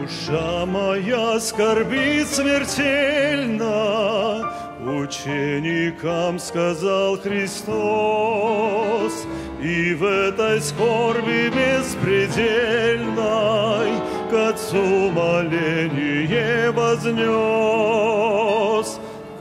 Душа моя скорбит смертельно, ученикам сказал Христос, и в этой скорби беспредельной к Отцу моление вознес.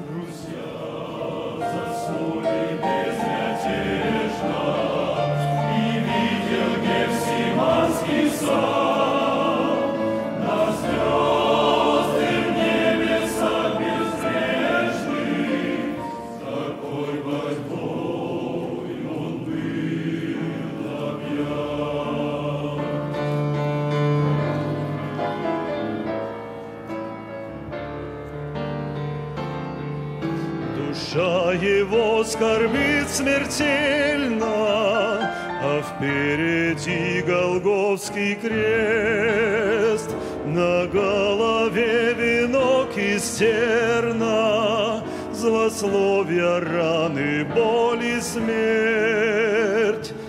Душа его скорбит смертельно, а впереди Голгофский крест, на голове венок из терна, злословия, раны, боль и смерть.